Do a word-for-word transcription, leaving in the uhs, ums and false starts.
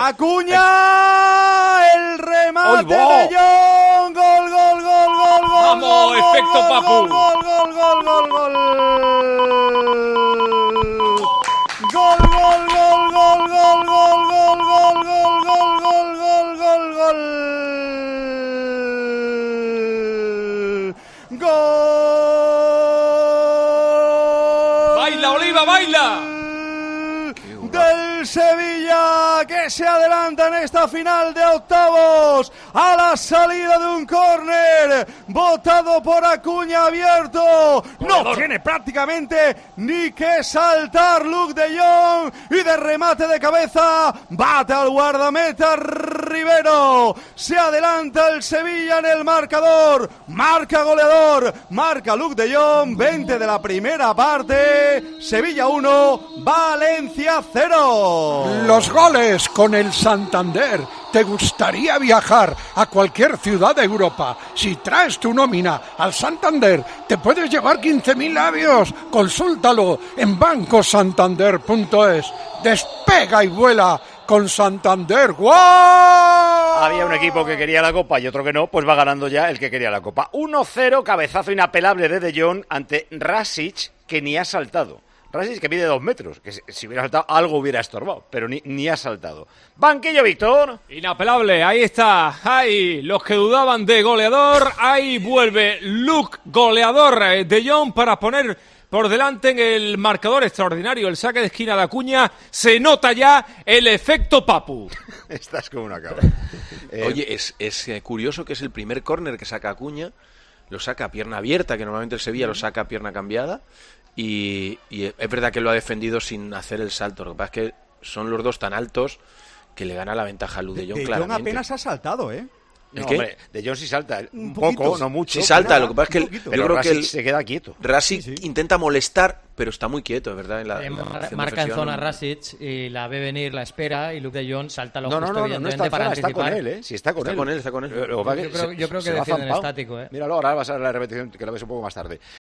Acuña, el remate de Jong, gol, gol, gol, gol, gol. Vamos, efecto Papu. Gol, gol, gol, gol, gol, gol. Gol, gol, gol, gol, gol, gol, gol, gol, gol, gol, gol, gol, gol, gol. Gol. Baila, Oliva, baila. Del Sevilla, que se adelanta en esta final de octavos a la salida de un córner botado por Acuña abierto. No tiene prácticamente ni que saltar Luuk de Jong y de remate de cabeza bate al guardameta Rivero. Se adelanta el Sevilla en el marcador, marca goleador, marca Luuk de Jong, veinte de la primera parte. Sevilla uno, Valencia cero. Los goles con el Santander. ¿Te gustaría viajar a cualquier ciudad de Europa? Si traes tu nómina al Santander, te puedes llevar quince mil labios. Consúltalo en banco santander punto es. Despega y vuela con Santander. ¡Guau! Había un equipo que quería la Copa y otro que no, pues va ganando ya el que quería la Copa. uno cero, cabezazo inapelable de De Jong ante Rasic, que ni ha saltado. Rasic, que mide dos metros, que si, si hubiera saltado algo hubiera estorbado, pero ni, ni ha saltado. Banquillo, Víctor. Inapelable, ahí está. Ahí los que dudaban de goleador. Ahí vuelve Luuk, goleador De Jong, para poner por delante en el marcador extraordinario el saque de esquina de Acuña. Se nota ya el efecto Papu. Estás como una cabra. eh, Oye, es, es curioso que es el primer córner que saca Acuña. Lo saca a pierna abierta, que normalmente el Sevilla lo saca a pierna cambiada. Y, y es verdad que lo ha defendido sin hacer el salto. Lo que pasa es que son los dos tan altos que le gana la ventaja a Luuk de Jong, De claramente. Jong apenas ha saltado, ¿eh? No, ¿Qué? hombre, De Jong sí salta, un, Un poco, poquito, no mucho. Sí salta, nada, lo que pasa es que un el, poquito. yo Pero creo Rasic que el se queda quieto. Rasic Sí, sí. intenta molestar, pero está muy quieto, es verdad. En la, Eh, en la mar- acción marca en defensiva, zona no- Rasic y la ve venir, la espera, y Luuk de Jong salta lo No, no, justo, no, no, no evidentemente, está, en para zona, está anticipar. con él, ¿eh? Sí, está con Está él. con él, está con él. Lo que pasa Yo es que creo- se- yo creo que se va defienden zampado. estático, ¿eh? Míralo, ahora vas a ver la repetición, que la ves un poco más tarde.